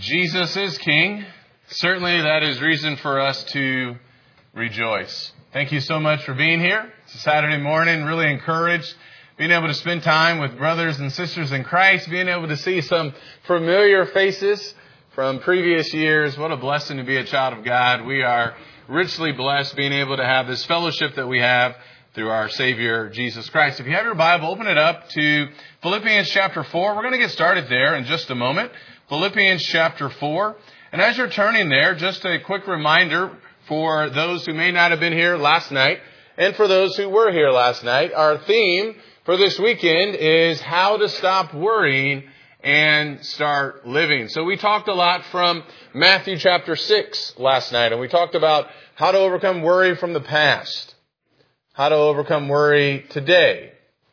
Jesus is King. Certainly that is reason for us to rejoice. Thank you so much for being here. It's a Saturday morning, really encouraged. Being able to spend time with brothers and sisters in Christ, being able to see some familiar faces from previous years. What a blessing to be a child of God. We are richly blessed being able to have this fellowship that we have through our Savior, Jesus Christ. If you have your Bible, open it up to Philippians chapter 4. We're going to get started there in just a moment. Philippians chapter 4. And as you're turning there, just a quick reminder for those who may not have been here last night, and for those who were here last night, our theme for this weekend is how to stop worrying and start living. So we talked a lot from Matthew chapter 6 last night, and we talked about how to overcome worry from the past, how to overcome worry today,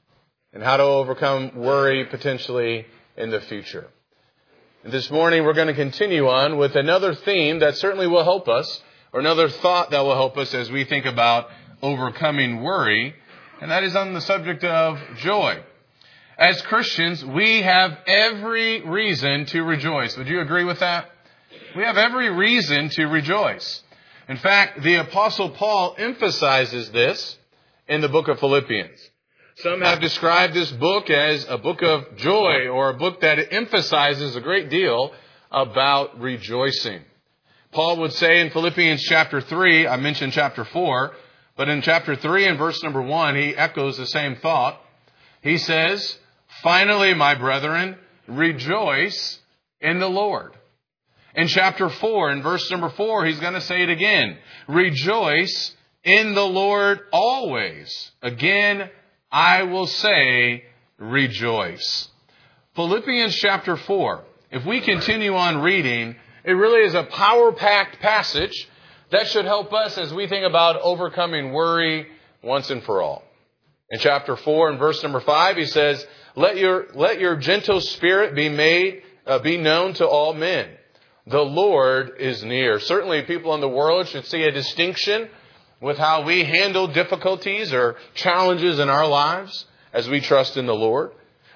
and how to overcome worry potentially in the future. And this morning we're going to continue on with another theme that certainly will help us, or another thought that will help us as we think about overcoming worry, and that is on the subject of joy. As Christians, we have every reason to rejoice. Would you agree with that? We have every reason to rejoice. In fact, the Apostle Paul emphasizes this in the book of Philippians. Some have described this book as a book of joy, or a book that emphasizes a great deal about rejoicing. Paul would say in Philippians chapter 3, I mentioned chapter 4, but in chapter 3 and verse number 1, he echoes the same thought. He says, "Finally, my brethren, rejoice in the Lord." In chapter 4, in verse number 4, he's going to say it again. "Rejoice in the Lord always. Again, I will say, rejoice." Philippians chapter 4, if we continue on reading, it really is a power-packed passage that should help us as we think about overcoming worry once and for all. In chapter 4 and verse number 5, he says, Let your gentle spirit be known to all men. The Lord is near. Certainly people in the world should see a distinction with how we handle difficulties or challenges in our lives as we trust in the Lord.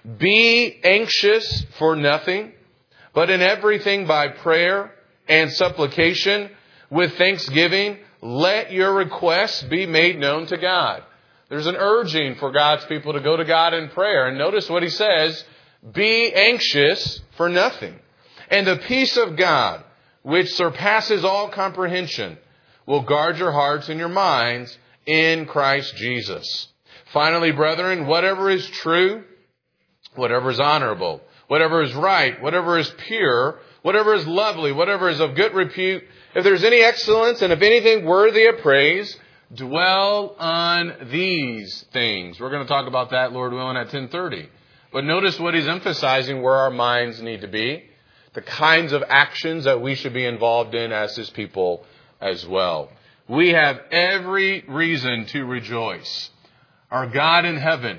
Be anxious for nothing, but in everything by prayer and supplication with thanksgiving, let your requests be made known to God. There's an urging for God's people to go to God in prayer. And notice what he says, be anxious for nothing. And the peace of God, which surpasses all comprehension, will guard your hearts and your minds in Christ Jesus. Finally, brethren, whatever is true, whatever is honorable, whatever is right, whatever is pure, whatever is lovely, whatever is of good repute, if there's any excellence and if anything worthy of praise, dwell on these things. We're going to talk about that, Lord willing, at 10:30. But notice what he's emphasizing where our minds need to be, the kinds of actions that we should be involved in as his people as well. We have every reason to rejoice. Our God in heaven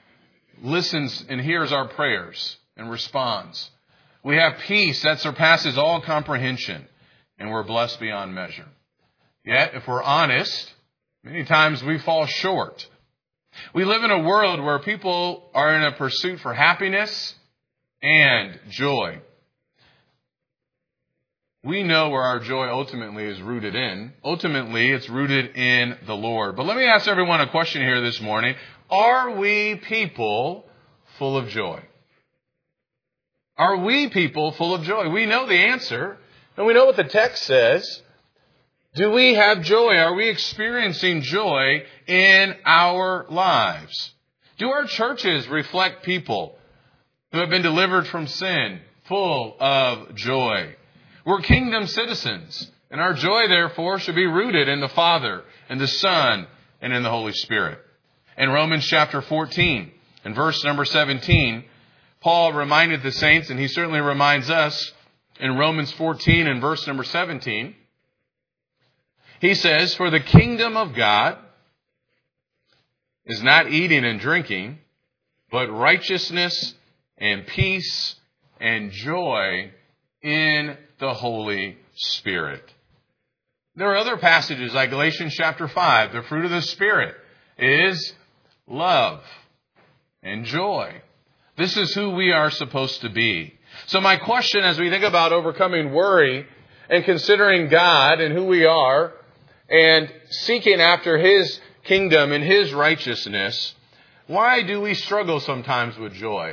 listens and hears our prayers and responds. We have peace that surpasses all comprehension, and we're blessed beyond measure. Yet, if we're honest, many times we fall short. We live in a world where people are in a pursuit for happiness and joy. We know where our joy ultimately is rooted in. Ultimately, it's rooted in the Lord. But let me ask everyone a question here this morning. Are we people full of joy? Are we people full of joy? We know the answer, and we know what the text says. Do we have joy? Are we experiencing joy in our lives? Do our churches reflect people who have been delivered from sin, full of joy? We're kingdom citizens, and our joy, therefore, should be rooted in the Father, and the Son, and in the Holy Spirit. In Romans chapter 14, and verse number 17, Paul reminded the saints, and he certainly reminds us in Romans 14 and verse number 17, he says, "For the kingdom of God is not eating and drinking, but righteousness and peace and joy in the Holy Spirit." There are other passages like Galatians chapter 5. The fruit of the Spirit is love and joy. This is who we are supposed to be. So my question as we think about overcoming worry and considering God and who we are and seeking after His kingdom and His righteousness, why do we struggle sometimes with joy?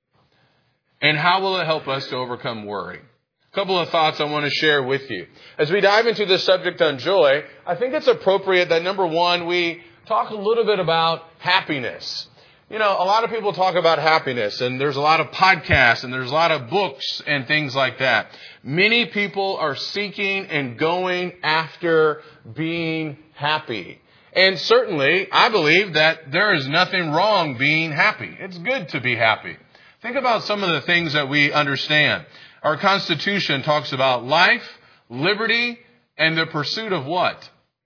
And how will it help us to overcome worry? A couple of thoughts I want to share with you. As we dive into this subject on joy, I think it's appropriate that, number one, we talk a little bit about happiness. You know, a lot of people talk about happiness, and there's a lot of podcasts, and there's a lot of books and things like that. Many people are seeking and going after being happy. And certainly, I believe that there is nothing wrong being happy. It's good to be happy. Think about some of the things that we understand. Our Constitution talks about life, liberty, and the pursuit of what?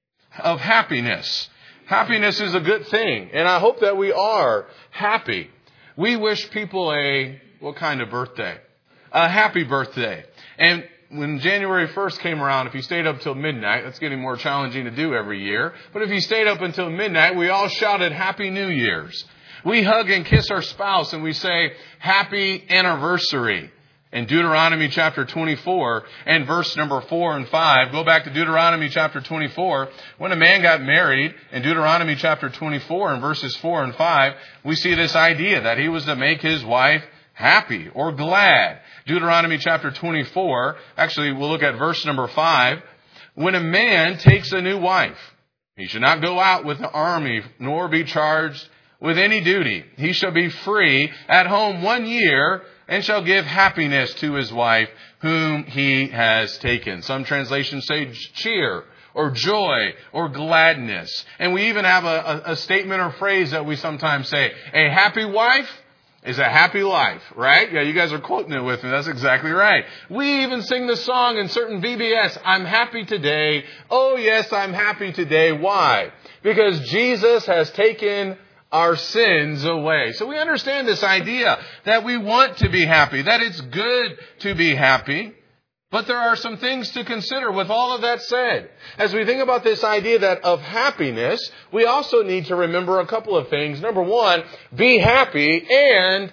Of happiness. Happiness is a good thing, and I hope that we are happy. We wish people what kind of birthday? A happy birthday. And when January 1st came around, if you stayed up till midnight, that's getting more challenging to do every year, but if you stayed up until midnight, we all shouted Happy New Year's. We hug and kiss our spouse and we say Happy Anniversary. In Deuteronomy chapter 24 and verse number 4 and 5, go back to Deuteronomy chapter 24. When a man got married, in Deuteronomy chapter 24 and verses 4 and 5, we see this idea that he was to make his wife happy or glad. Deuteronomy chapter 24, actually we'll look at verse number 5. When a man takes a new wife, he should not go out with the army, nor be charged with any duty. He shall be free at home 1 year, and shall give happiness to his wife whom he has taken. Some translations say cheer or joy or gladness. And we even have a statement or phrase that we sometimes say, a happy wife is a happy life, right? Yeah, you guys are quoting it with me. That's exactly right. We even sing the song in certain VBS, I'm happy today. Oh yes, I'm happy today. Why? Because Jesus has taken our sins away. So we understand this idea that we want to be happy, that it's good to be happy. But there are some things to consider with all of that said. As we think about this idea that of happiness, we also need to remember a couple of things. Number one, be happy and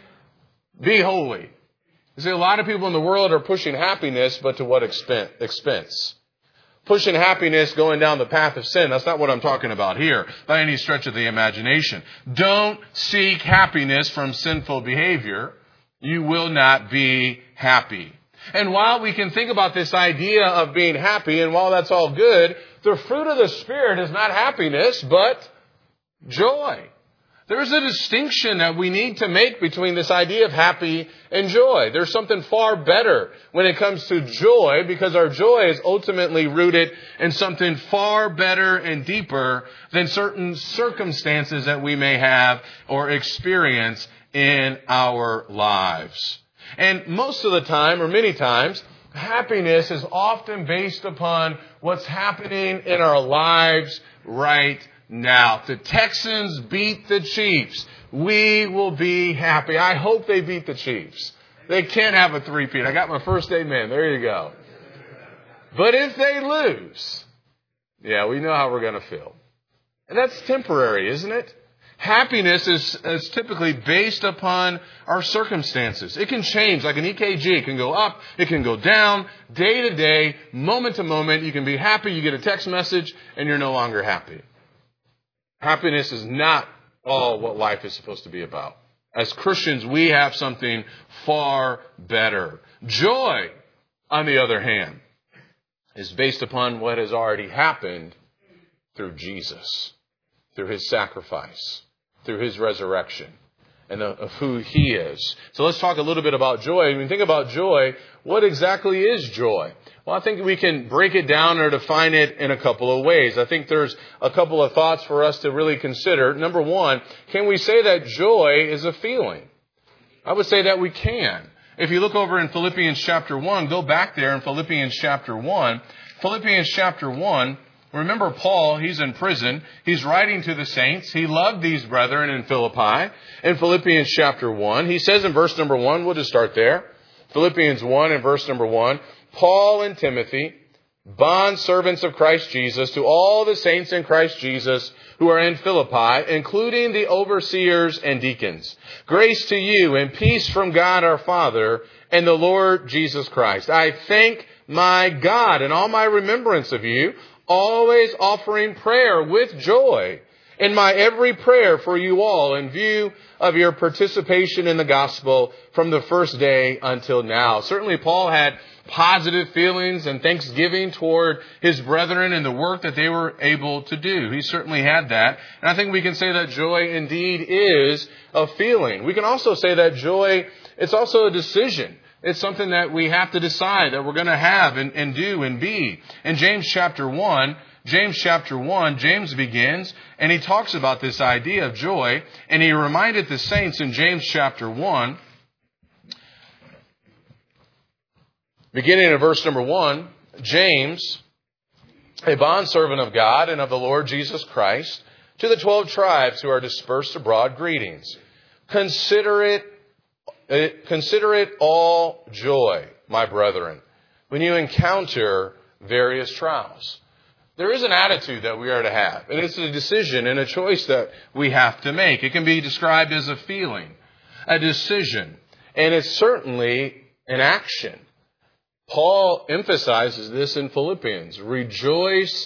be holy. You see, a lot of people in the world are pushing happiness, but to what expense? Pushing happiness going down the path of sin. That's not what I'm talking about here by any stretch of the imagination. Don't seek happiness from sinful behavior. You will not be happy. And while we can think about this idea of being happy, and while that's all good, the fruit of the Spirit is not happiness, but joy. There's a distinction that we need to make between this idea of happy and joy. There's something far better when it comes to joy, because our joy is ultimately rooted in something far better and deeper than certain circumstances that we may have or experience in our lives. And most of the time, or many times, happiness is often based upon what's happening in our lives right now. If the Texans beat the Chiefs, we will be happy. I hope they beat the Chiefs. They can't have a three-peat. I got my first amen. There you go. But if they lose, yeah, we know how we're going to feel. And that's temporary, isn't it? Happiness is typically based upon our circumstances. It can change like an EKG. It can go up. It can go down day to day, moment to moment. You can be happy. You get a text message and you're no longer happy. Happiness is not all what life is supposed to be about. As Christians, we have something far better. Joy, on the other hand, is based upon what has already happened through Jesus, through His sacrifice, through His resurrection, and of who He is. So let's talk a little bit about joy. When we think about joy, what exactly is joy? Well, I think we can break it down or define it in a couple of ways. I think there's a couple of thoughts for us to really consider. Number one, can we say that joy is a feeling? I would say that we can. If you look over in Philippians chapter 1, go back there in Philippians chapter 1. Philippians chapter 1, remember Paul, he's in prison. He's writing to the saints. He loved these brethren in Philippi. In Philippians chapter 1, he says in verse number 1, we'll just start there. Philippians 1 and verse number 1, Paul and Timothy, bondservants of Christ Jesus, to all the saints in Christ Jesus who are in Philippi, including the overseers and deacons. Grace to you and peace from God our Father and the Lord Jesus Christ. I thank my God in all my remembrance of you, always offering prayer with joy in my every prayer for you all in view of your participation in the gospel from the first day until now. Certainly Paul had positive feelings and thanksgiving toward his brethren and the work that they were able to do. He certainly had that. And I think we can say that joy indeed is a feeling. We can also say that joy, it's also a decision. It's something that we have to decide that we're going to have and do and be. In James chapter 1, James begins and he talks about this idea of joy, and he reminded the saints in James chapter 1, beginning in verse number 1, James, a bondservant of God and of the Lord Jesus Christ, to the 12 tribes who are dispersed abroad, greetings. Consider it all joy, my brethren, when you encounter various trials. There is an attitude that we are to have, and it's a decision and a choice that we have to make. It can be described as a feeling, a decision, and it's certainly an action. Paul emphasizes this in Philippians. Rejoice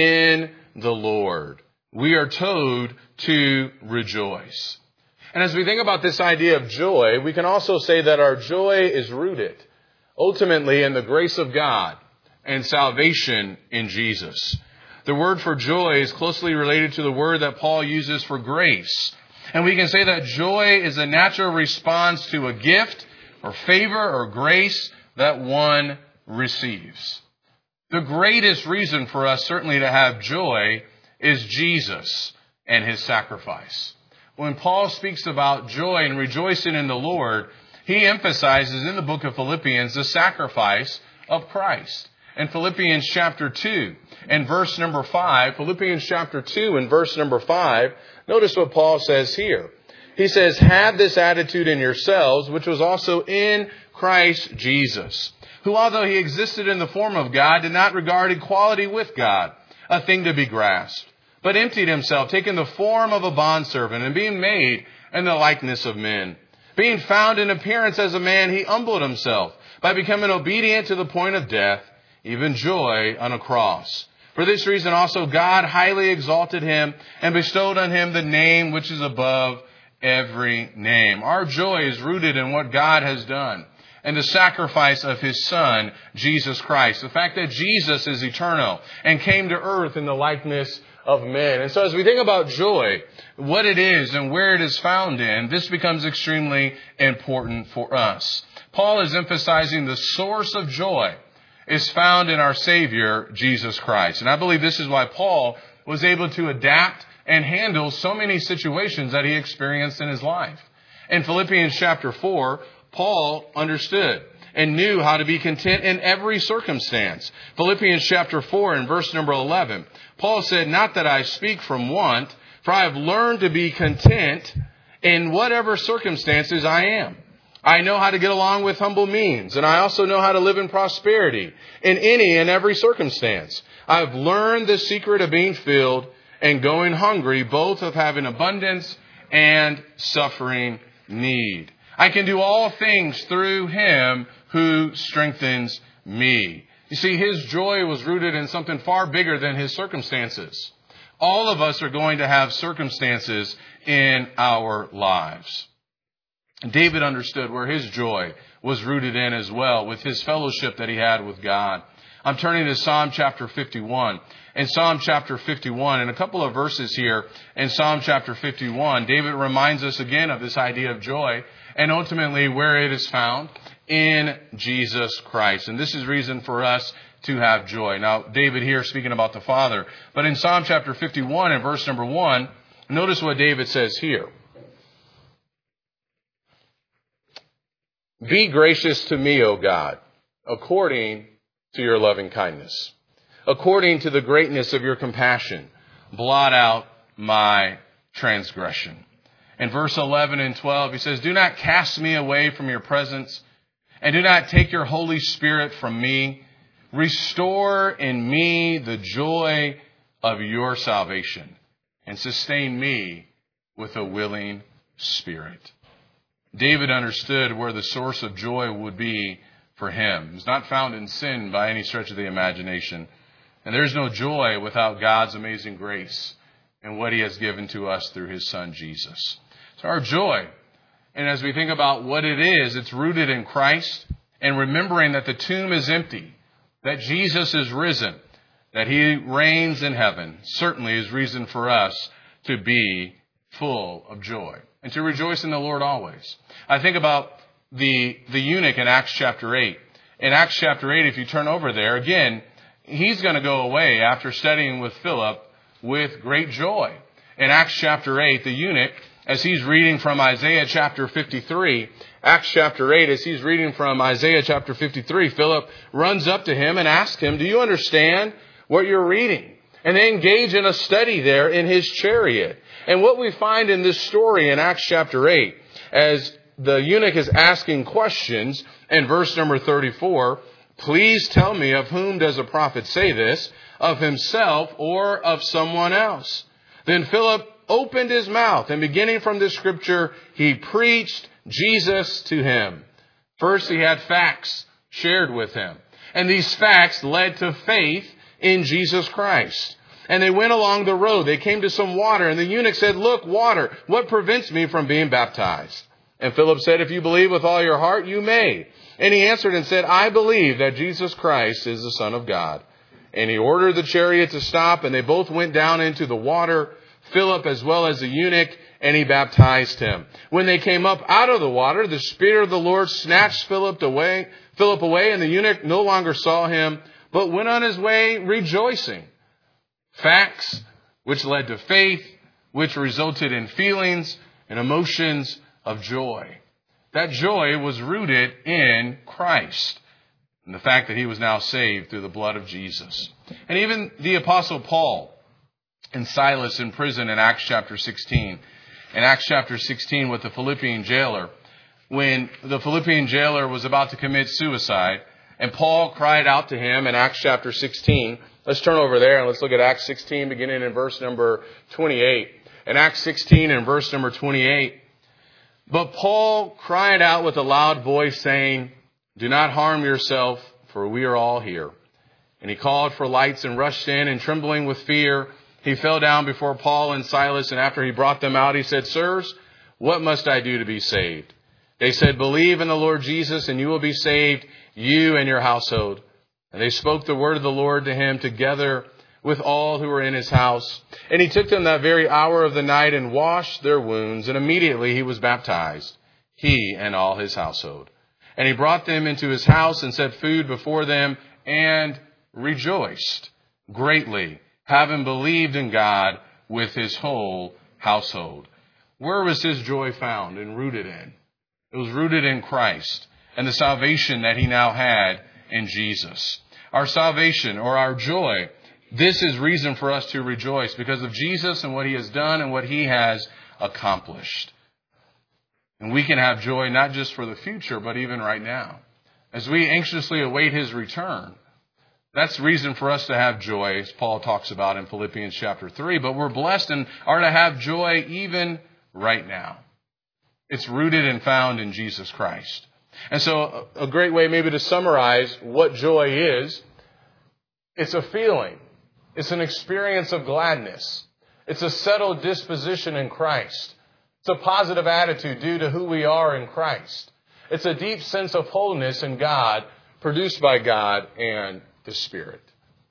in the Lord. We are told to rejoice. And as we think about this idea of joy, we can also say that our joy is rooted ultimately in the grace of God and salvation in Jesus. The word for joy is closely related to the word that Paul uses for grace. And we can say that joy is a natural response to a gift or favor or grace that one receives. The greatest reason for us certainly to have joy is Jesus and his sacrifice. When Paul speaks about joy and rejoicing in the Lord, he emphasizes in the book of Philippians the sacrifice of Christ. In Philippians chapter 2 and verse number 5, Philippians chapter 2 and verse number 5, notice what Paul says here. He says, have this attitude in yourselves, which was also in Christ Jesus, who although he existed in the form of God, did not regard equality with God a thing to be grasped, but emptied himself, taking the form of a bondservant and being made in the likeness of men. Being found in appearance as a man, he humbled himself by becoming obedient to the point of death, even joy on a cross. For this reason also God highly exalted him and bestowed on him the name which is above every name. Our joy is rooted in what God has done and the sacrifice of his Son, Jesus Christ. The fact that Jesus is eternal and came to earth in the likeness of men. And so as we think about joy, what it is and where it is found in, this becomes extremely important for us. Paul is emphasizing the source of joy is found in our Savior, Jesus Christ. And I believe this is why Paul was able to adapt and handle so many situations that he experienced in his life. In Philippians chapter 4, Paul understood and knew how to be content in every circumstance. Philippians chapter 4 and verse number 11, Paul said, not that I speak from want, for I have learned to be content in whatever circumstances I am. I know how to get along with humble means, and I also know how to live in prosperity in any and every circumstance. I've learned the secret of being filled and going hungry, both of having abundance and suffering need. I can do all things through him who strengthens me. You see, his joy was rooted in something far bigger than his circumstances. All of us are going to have circumstances in our lives. David understood where his joy was rooted in as well, with his fellowship that he had with God. I'm turning to Psalm chapter 51. In Psalm chapter 51, in a couple of verses here, in Psalm chapter 51, David reminds us again of this idea of joy and ultimately where it is found in Jesus Christ. And this is reason for us to have joy. Now, David here speaking about the Father. But in Psalm chapter 51 and verse number 1, notice what David says here. Be gracious to me, O God, according to your loving kindness. According to the greatness of your compassion, blot out my transgression. In verse 11 and 12, he says, do not cast me away from your presence, and do not take your Holy Spirit from me. Restore in me the joy of your salvation, and sustain me with a willing spirit. David understood where the source of joy would be for him. It was not found in sin by any stretch of the imagination. And there's no joy without God's amazing grace and what he has given to us through his Son, Jesus. So our joy, and as we think about what it is, it's rooted in Christ and remembering that the tomb is empty, that Jesus is risen, that he reigns in heaven, certainly is reason for us to be full of joy and to rejoice in the Lord always. I think about the eunuch in Acts chapter 8. In Acts chapter 8, if you turn over there, again, he's going to go away after studying with Philip with great joy. In Acts chapter 8, the eunuch, as he's reading from Isaiah chapter 53, Acts chapter 8, as he's reading from Isaiah chapter 53, Philip runs up to him and asks him, do you understand what you're reading? And they engage in a study there in his chariot. And what we find in this story in Acts chapter 8, as the eunuch is asking questions in verse number 34, please tell me, of whom does a prophet say this, of himself or of someone else? Then Philip opened his mouth, and beginning from this scripture, he preached Jesus to him. First, he had facts shared with him. And these facts led to faith in Jesus Christ. And they went along the road. They came to some water, and the eunuch said, look, water, what prevents me from being baptized? And Philip said, if you believe with all your heart, you may. And he answered and said, I believe that Jesus Christ is the Son of God. And he ordered the chariot to stop, and they both went down into the water, Philip as well as the eunuch, and he baptized him. When they came up out of the water, the Spirit of the Lord snatched Philip away, and the eunuch no longer saw him, but went on his way rejoicing. Facts which led to faith, which resulted in feelings and emotions of joy. That joy was rooted in Christ and the fact that he was now saved through the blood of Jesus. And even the Apostle Paul and Silas in prison in Acts chapter 16. In Acts chapter 16 with the Philippian jailer, when the Philippian jailer was about to commit suicide, and Paul cried out to him in Acts chapter 16. Let's turn over there and let's look at Acts 16 beginning in verse number 28. In Acts 16 and verse number 28, but Paul cried out with a loud voice saying, do not harm yourself, for we are all here. And he called for lights and rushed in, and trembling with fear, he fell down before Paul and Silas. And after he brought them out, he said, sirs, what must I do to be saved? They said, believe in the Lord Jesus, and you will be saved, you and your household. And they spoke the word of the Lord to him together with all who were in his house. And he took them that very hour of the night and washed their wounds. And immediately he was baptized, he and all his household. And he brought them into his house and set food before them and rejoiced greatly, having believed in God with his whole household. Where was his joy found and rooted in? It was rooted in Christ and the salvation that he now had in Jesus. Our salvation or our joy, this is reason for us to rejoice because of Jesus and what he has done and what he has accomplished. And we can have joy not just for the future, but even right now. As we anxiously await his return, that's reason for us to have joy, as Paul talks about in Philippians chapter 3. But we're blessed and are to have joy even right now. It's rooted and found in Jesus Christ. And so a great way maybe to summarize what joy is, it's a feeling. It's an experience of gladness. It's a settled disposition in Christ. It's a positive attitude due to who we are in Christ. It's a deep sense of wholeness in God, produced by God and the Spirit.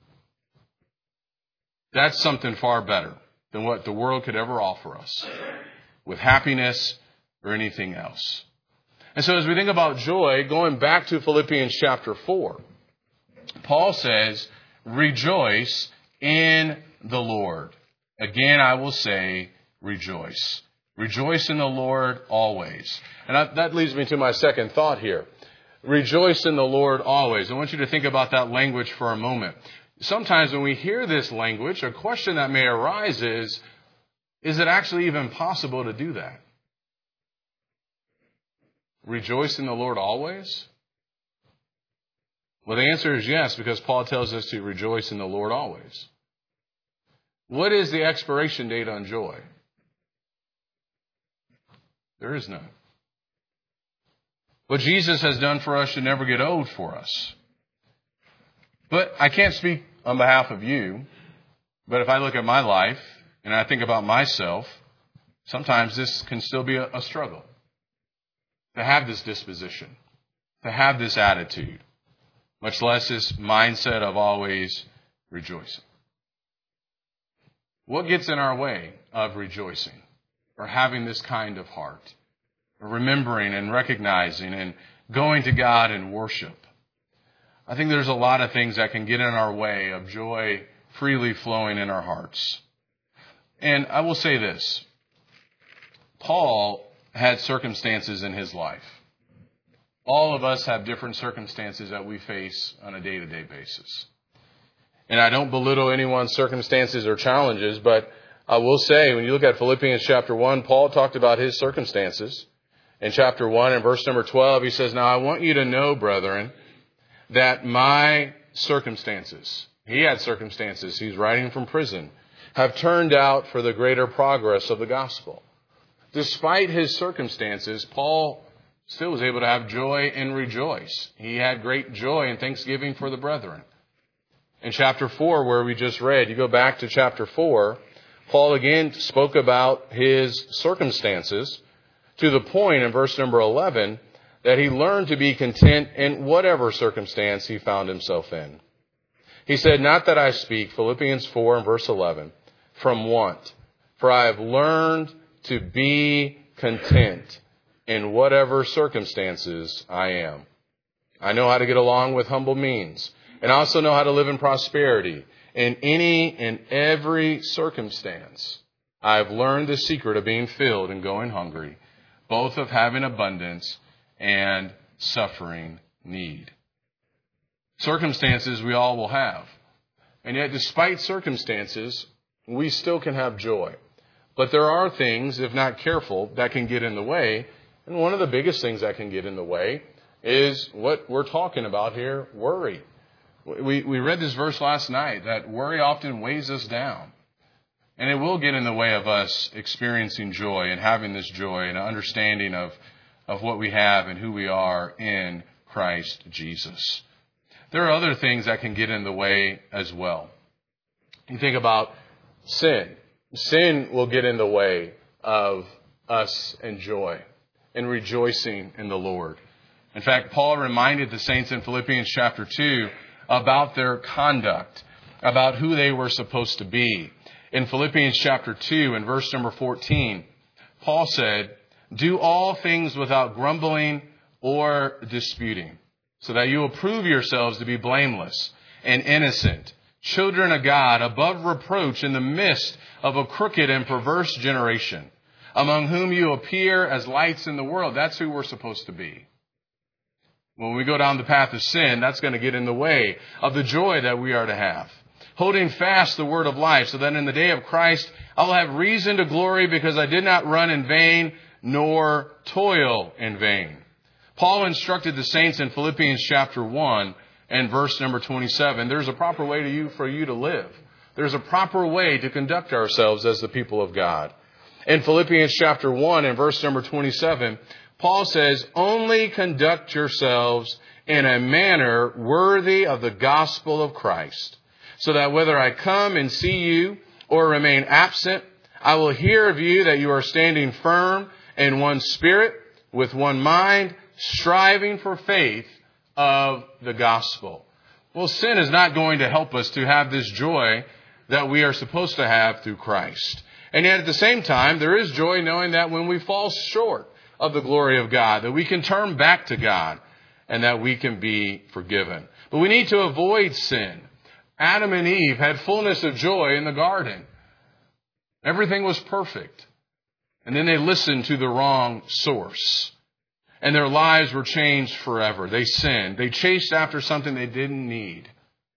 That's something far better than what the world could ever offer us with happiness or anything else. And so as we think about joy, going back to Philippians chapter 4, Paul says, rejoice in the Lord. Again, I will say, rejoice. Rejoice in the Lord always. And that leads me to my second thought here. Rejoice in the Lord always. I want you to think about that language for a moment. Sometimes when we hear this language, a question that may arise is it actually even possible to do that? Rejoice in the Lord always? Well, the answer is yes, because Paul tells us to rejoice in the Lord always. What is the expiration date on joy? There is none. What Jesus has done for us should never get old for us. But I can't speak on behalf of you, but if I look at my life and I think about myself, sometimes this can still be a struggle. To have this disposition, to have this attitude, much less this mindset of always rejoicing. What gets in our way of rejoicing or having this kind of heart, or remembering and recognizing and going to God in worship? I think there's a lot of things that can get in our way of joy freely flowing in our hearts. And I will say this. Paul had circumstances in his life. All of us have different circumstances that we face on a day-to-day basis. And I don't belittle anyone's circumstances or challenges, but I will say, when you look at Philippians chapter 1, Paul talked about his circumstances. In chapter 1 and verse number 12, he says, "Now I want you to know, brethren, that my circumstances," he had circumstances, he's writing from prison, "have turned out for the greater progress of the gospel." Despite his circumstances, Paul still was able to have joy and rejoice. He had great joy and thanksgiving for the brethren. In chapter 4, where we just read, you go back to chapter 4, Paul again spoke about his circumstances to the point in verse number 11 that he learned to be content in whatever circumstance he found himself in. He said, "Not that I speak," Philippians 4 and verse 11, "from want, for I have learned to be content in whatever circumstances I am. I know how to get along with humble means, and I also know how to live in prosperity. In any and every circumstance, I have learned the secret of being filled and going hungry, both of having abundance and suffering need." Circumstances we all will have. And yet, despite circumstances, we still can have joy. But there are things, if not careful, that can get in the way. And one of the biggest things that can get in the way is what we're talking about here, worry. We read this verse last night, that worry often weighs us down. And it will get in the way of us experiencing joy and having this joy and understanding of what we have and who we are in Christ Jesus. There are other things that can get in the way as well. You think about sin. Sin will get in the way of us and joy and rejoicing in the Lord. In fact, Paul reminded the saints in Philippians chapter 2 about their conduct, about who they were supposed to be. In Philippians chapter 2 and verse number 14, Paul said, "Do all things without grumbling or disputing, so that you will prove yourselves to be blameless and innocent, children of God, above reproach in the midst of a crooked and perverse generation, among whom you appear as lights in the world." That's who we're supposed to be. When we go down the path of sin, that's going to get in the way of the joy that we are to have. Holding fast the word of life, so that in the day of Christ I will have reason to glory, because I did not run in vain nor toil in vain. Paul instructed the saints in Philippians chapter 1 and verse number 27. There's a proper way for you to live. There's a proper way to conduct ourselves as the people of God. In Philippians chapter 1 and verse number 27, Paul says, "Only conduct yourselves in a manner worthy of the gospel of Christ, so that whether I come and see you or remain absent, I will hear of you that you are standing firm in one spirit, with one mind, striving for faith of the gospel." Well, sin is not going to help us to have this joy that we are supposed to have through Christ. And yet at the same time, there is joy knowing that when we fall short of the glory of God, that we can turn back to God and that we can be forgiven. But we need to avoid sin. Adam and Eve had fullness of joy in the garden. Everything was perfect. And then they listened to the wrong source. And their lives were changed forever. They sinned. They chased after something they didn't need.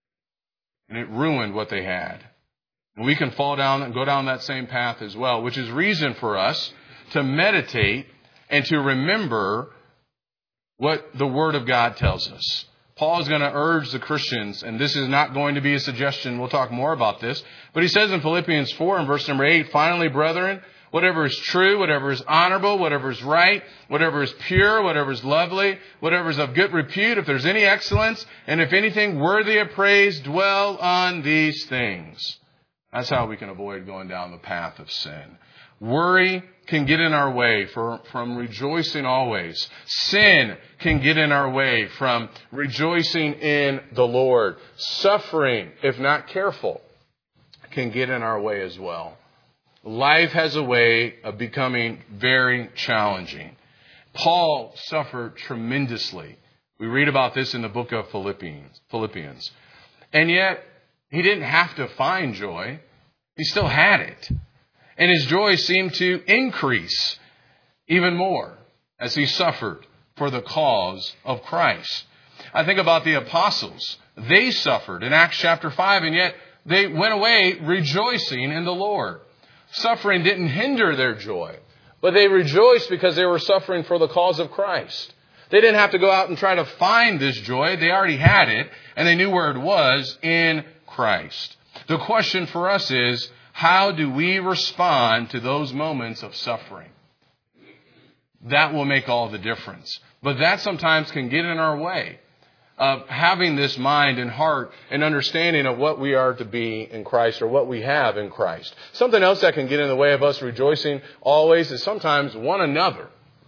And it ruined what they had. And we can fall down and go down that same path as well, which is reason for us to meditate and to remember what the Word of God tells us. Paul is going to urge the Christians, and this is not going to be a suggestion. We'll talk more about this. But he says in Philippians 4 and verse number 8, finally, brethren, whatever is true, whatever is honorable, whatever is right, whatever is pure, whatever is lovely, whatever is of good repute, if there's any excellence, and if anything worthy of praise, dwell on these things. That's how we can avoid going down the path of sin. Worry can get in our way from rejoicing always. Sin can get in our way from rejoicing in the Lord. Suffering, if not careful, can get in our way as well. Life has a way of becoming very challenging. Paul suffered tremendously. We read about this in the book of Philippians. And yet, he didn't have to find joy. He still had it. And his joy seemed to increase even more as he suffered for the cause of Christ. I think about the apostles. They suffered in Acts chapter 5, and yet they went away rejoicing in the Lord. Suffering didn't hinder their joy, but they rejoiced because they were suffering for the cause of Christ. They didn't have to go out and try to find this joy. They already had it, and they knew where it was in Christ. The question for us is, how do we respond to those moments of suffering? That will make all the difference. But that sometimes can get in our way of having this mind and heart and understanding of what we are to be in Christ or what we have in Christ. Something else that can get in the way of us rejoicing always is sometimes one another.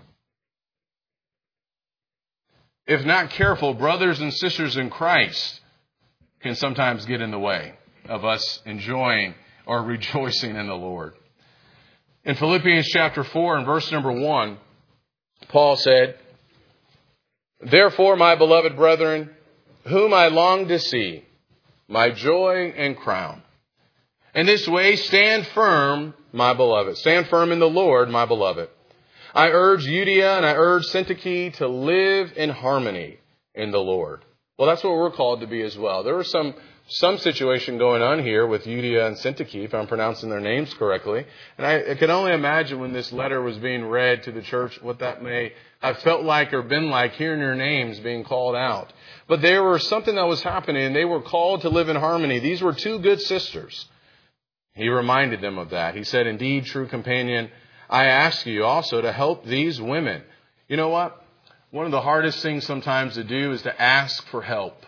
If not careful, brothers and sisters in Christ can sometimes get in the way of us enjoying or rejoicing in the Lord. In Philippians chapter 4 and verse number 1, Paul said, therefore, my beloved brethren, whom I long to see, my joy and crown. In this way, stand firm, my beloved. Stand firm in the Lord, my beloved. I urge Euodia and I urge Syntyche to live in harmony in the Lord. Well, that's what we're called to be as well. There was some situation going on here with Euodia and Syntyche, if I'm pronouncing their names correctly. And I can only imagine when this letter was being read to the church what that may have felt like or been like, hearing their names being called out. But there was something that was happening, and they were called to live in harmony. These were two good sisters. He reminded them of that. He said, indeed, true companion, I ask you also to help these women. You know what? One of the hardest things sometimes to do is to ask for help.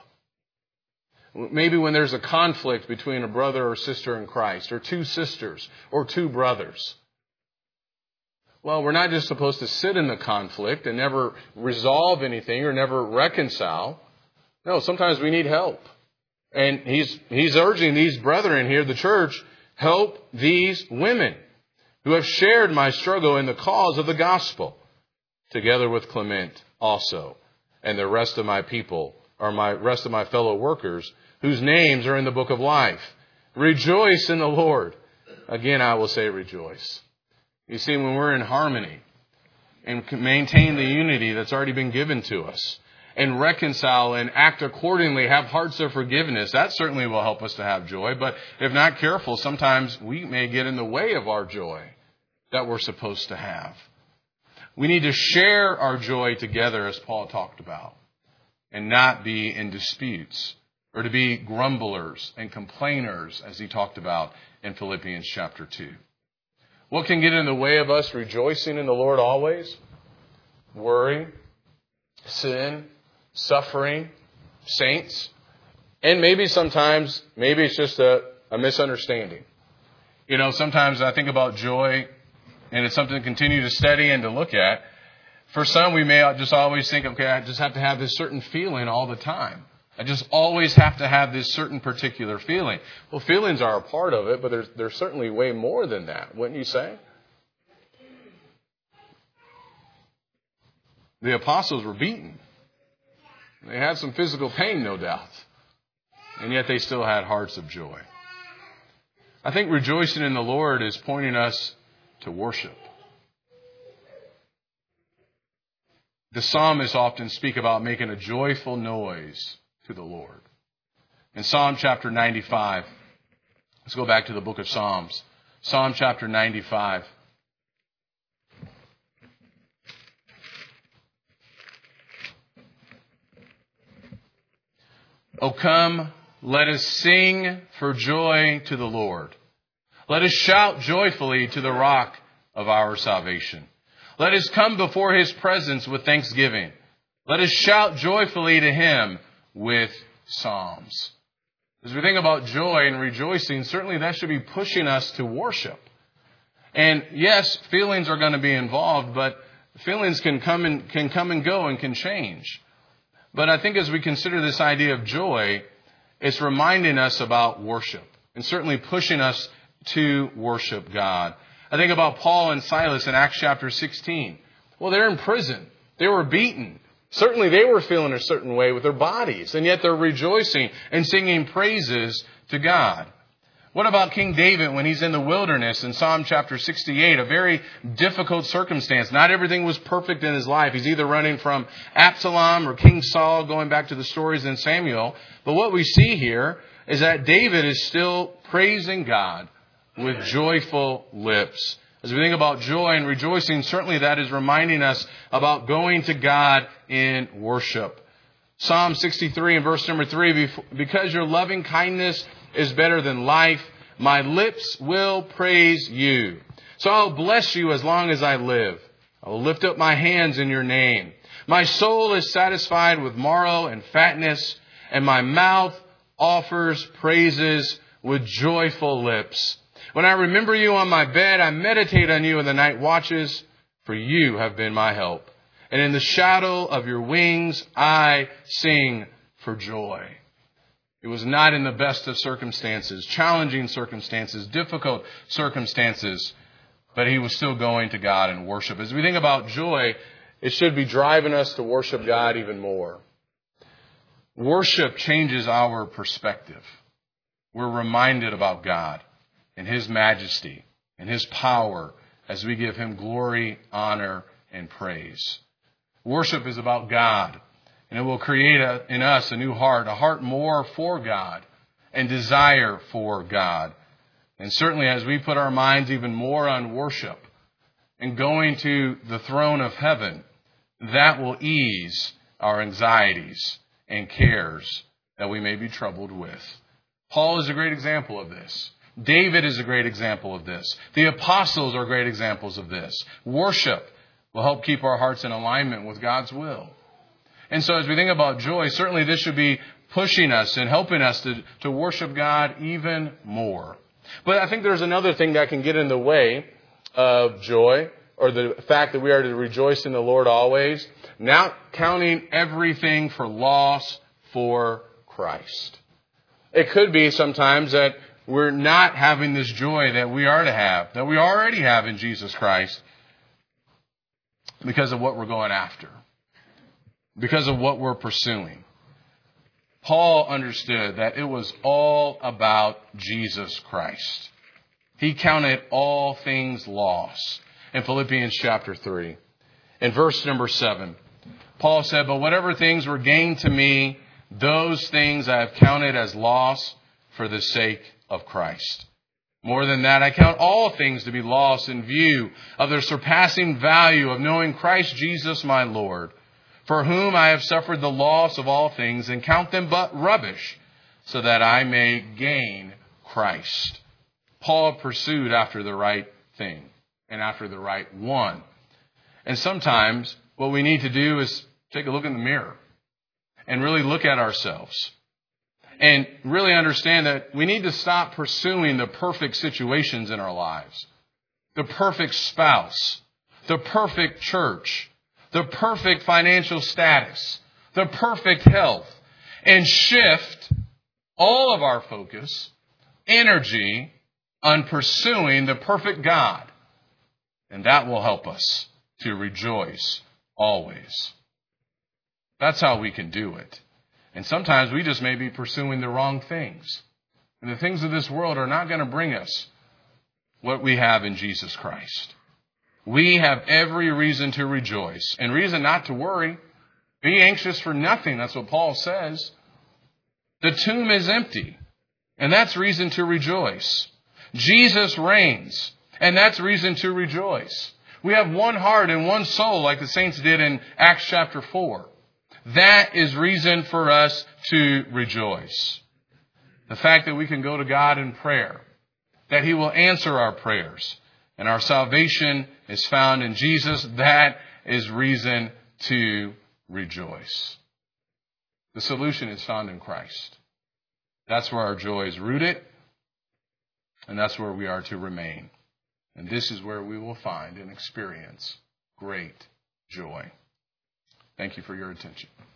Maybe when there's a conflict between a brother or sister in Christ, or two sisters, or two brothers. Well, we're not just supposed to sit in the conflict and never resolve anything or never reconcile. No, sometimes we need help. And he's urging these brethren here, the church, help these women who have shared my struggle in the cause of the gospel, together with Clement also, and the rest of my people, or rest of my fellow workers, whose names are in the book of life. Rejoice in the Lord. Again, I will say rejoice. You see, when we're in harmony and maintain the unity that's already been given to us, and reconcile and act accordingly, have hearts of forgiveness, that certainly will help us to have joy. But if not careful, sometimes we may get in the way of our joy that we're supposed to have. We need to share our joy together, as Paul talked about, and not be in disputes or to be grumblers and complainers, as he talked about in Philippians chapter 2. What can get in the way of us rejoicing in the Lord always? Worry, sin, suffering, saints, and maybe sometimes, it's just a misunderstanding. You know, sometimes I think about joy, and it's something to continue to study and to look at. For some, we may just always think, okay, I just have to have this certain feeling all the time. I just always have to have this certain particular feeling. Well, feelings are a part of it, but there's certainly way more than that, wouldn't you say? The apostles were beaten. They had some physical pain, no doubt. And yet they still had hearts of joy. I think rejoicing in the Lord is pointing us to worship. The psalmists often speak about making a joyful noise to the Lord. In Psalm chapter 95, let's go back to the book of Psalms. Psalm chapter 95. O come, let us sing for joy to the Lord. Let us shout joyfully to the rock of our salvation. Let us come before his presence with thanksgiving. Let us shout joyfully to him with psalms. As we think about joy and rejoicing, certainly that should be pushing us to worship. And yes, feelings are going to be involved, but feelings can come and go and can change. But I think as we consider this idea of joy, it's reminding us about worship and certainly pushing us to worship God. I think about Paul and Silas in Acts chapter 16. Well, they're in prison. They were beaten. Certainly they were feeling a certain way with their bodies, and yet they're rejoicing and singing praises to God. What about King David when he's in the wilderness in Psalm chapter 68? A very difficult circumstance. Not everything was perfect in his life. He's either running from Absalom or King Saul, going back to the stories in Samuel. But what we see here is that David is still praising God with joyful lips. As we think about joy and rejoicing, certainly that is reminding us about going to God in worship. Psalm 63 and verse number 3, because your loving kindness is better than life, my lips will praise you. So I'll bless you as long as I live. I will lift up my hands in your name. My soul is satisfied with marrow and fatness, and my mouth offers praises with joyful lips. When I remember you on my bed, I meditate on you in the night watches, for you have been my help. And in the shadow of your wings, I sing for joy. It was not in the best of circumstances, challenging circumstances, difficult circumstances, but he was still going to God in worship. As we think about joy, it should be driving us to worship God even more. Worship changes our perspective. We're reminded about God and his majesty and his power as we give him glory, honor, and praise. Worship is about God, and it will create in us a new heart, a heart more for God and desire for God. And certainly as we put our minds even more on worship and going to the throne of heaven, that will ease our anxieties and cares that we may be troubled with. Paul is a great example of this. David is a great example of this. The apostles are great examples of this. Worship will help keep our hearts in alignment with God's will. And so as we think about joy, certainly this should be pushing us and helping us to worship God even more. But I think there's another thing that can get in the way of joy, or the fact that we are to rejoice in the Lord always, not counting everything for loss for Christ. It could be sometimes that we're not having this joy that we are to have, that we already have in Jesus Christ, because of what we're going after, because of what we're pursuing. Paul understood that it was all about Jesus Christ. He counted all things loss. In Philippians chapter 3, in verse number 7, Paul said, but whatever things were gained to me, those things I have counted as loss for the sake of Christ. More than that, I count all things to be lost in view of the surpassing value of knowing Christ Jesus my Lord, for whom I have suffered the loss of all things and count them but rubbish, so that I may gain Christ. Paul pursued after the right thing and after the right one. And sometimes what we need to do is take a look in the mirror and really look at ourselves. And really understand that we need to stop pursuing the perfect situations in our lives. The perfect spouse, the perfect church, the perfect financial status, the perfect health, and shift all of our focus, energy on pursuing the perfect God. And that will help us to rejoice always. That's how we can do it. And sometimes we just may be pursuing the wrong things. And the things of this world are not going to bring us what we have in Jesus Christ. We have every reason to rejoice and reason not to worry. Be anxious for nothing. That's what Paul says. The tomb is empty, and that's reason to rejoice. Jesus reigns, and that's reason to rejoice. We have one heart and one soul like the saints did in Acts chapter 4. that is reason for us to rejoice. The fact that we can go to God in prayer, that He will answer our prayers, and our salvation is found in Jesus, that is reason to rejoice. The solution is found in Christ. That's where our joy is rooted, and that's where we are to remain. And this is where we will find and experience great joy. Thank you for your attention.